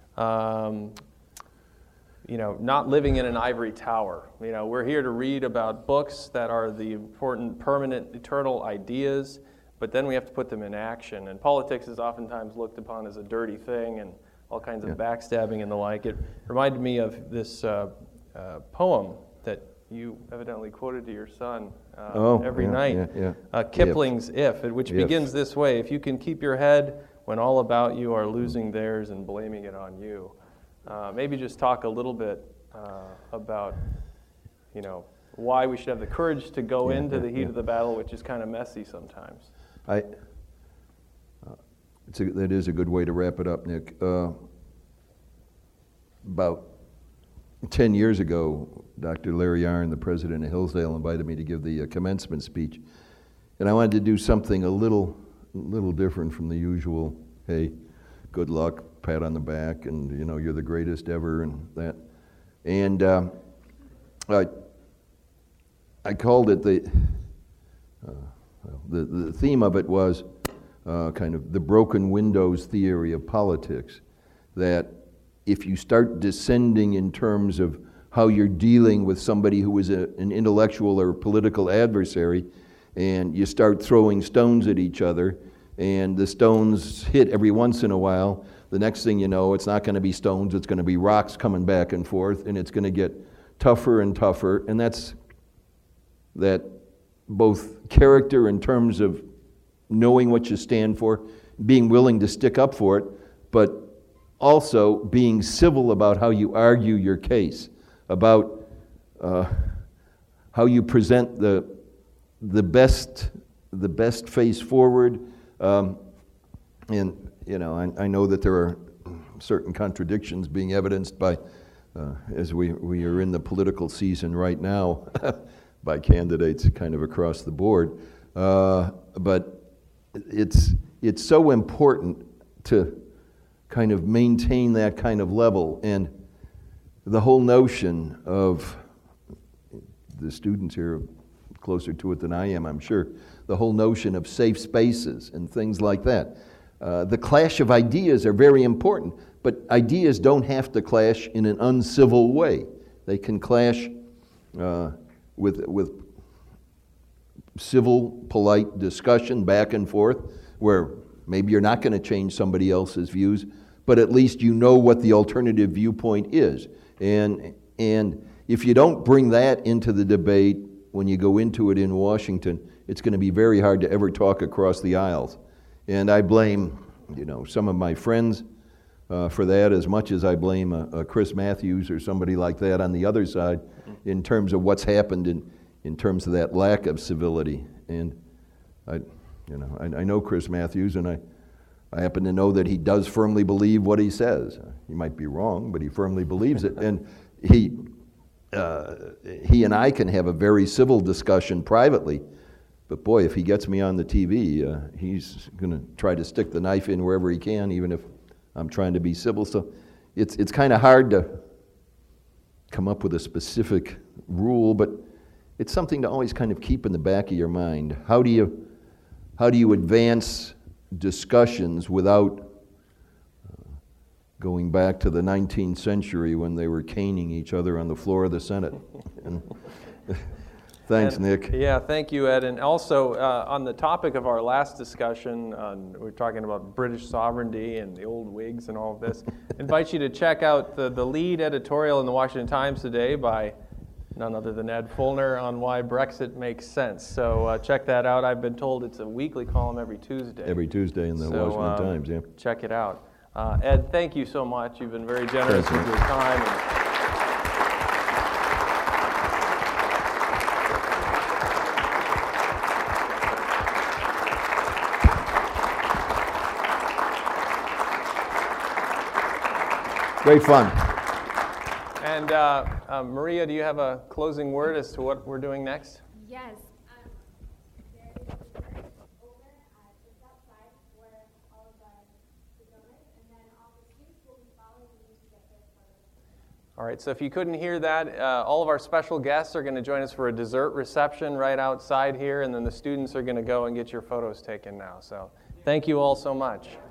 not living in an ivory tower. We're here to read about books that are the important, permanent, eternal ideas, but then we have to put them in action. And politics is oftentimes looked upon as a dirty thing and all kinds of backstabbing and the like. It reminded me of this poem that you evidently quoted to your son every night. Kipling's If, which begins this way: if you can keep your head when all about you are losing theirs and blaming it on you. Maybe just talk a little bit about, why we should have the courage to go into the heat of the battle, which is kind of messy sometimes. That is a good way to wrap it up, Nick. About 10 years ago, Dr. Larry Yarn, the president of Hillsdale, invited me to give the commencement speech, and I wanted to do something a little different from the usual, hey, good luck, pat on the back, and you're the greatest ever, and that. And I called it the theme of it was kind of the broken windows theory of politics. That if you start descending in terms of how you're dealing with somebody who is an intellectual or political adversary, and you start throwing stones at each other, and the stones hit every once in a while, the next thing you know, it's not going to be stones, it's going to be rocks coming back and forth, and it's going to get tougher and tougher. And that's that both character in terms of knowing what you stand for, being willing to stick up for it, but also being civil about how you argue your case, about how you present the best face forward. And I know that there are certain contradictions being evidenced by, as we are in the political season right now, by candidates kind of across the board. But it's so important to kind of maintain that kind of level. And the whole notion of, the students here are closer to it than I am, I'm sure, the whole notion of safe spaces and things like that. The clash of ideas are very important, but ideas don't have to clash in an uncivil way. They can clash with civil, polite discussion back and forth, where maybe you're not going to change somebody else's views, but at least you know what the alternative viewpoint is. And if you don't bring that into the debate when you go into it in Washington, it's going to be very hard to ever talk across the aisles. And I blame, some of my friends for that as much as I blame a Chris Matthews or somebody like that on the other side in terms of what's happened in terms of that lack of civility. And I know Chris Matthews, and I happen to know that he does firmly believe what he says. He might be wrong, but he firmly believes it. And he and I can have a very civil discussion privately, but boy, if he gets me on the TV, he's going to try to stick the knife in wherever he can, even if I'm trying to be civil. So it's kind of hard to come up with a specific rule, but it's something to always kind of keep in the back of your mind. How do you advance discussions without going back to the 19th century when they were caning each other on the floor of the Senate? Thanks, Nick. Yeah, thank you, Ed. And also, on the topic of our last discussion, we're talking about British sovereignty and the old Whigs and all of this. I invite you to check out the lead editorial in the Washington Times today by none other than Ed Fulner on why Brexit makes sense. So check that out. I've been told it's a weekly column every Tuesday. Every Tuesday in the Washington Times, yeah. Check it out. Ed, thank you so much. You've been very generous with your time. Great fun. And Maria, do you have a closing word as to what we're doing next? Yes. There is a dessert over just outside where all of the donors, and then all the students will be following you to get their photos. All right, so if you couldn't hear that, all of our special guests are going to join us for a dessert reception right outside here, and then the students are going to go and get your photos taken now. So thank you all so much.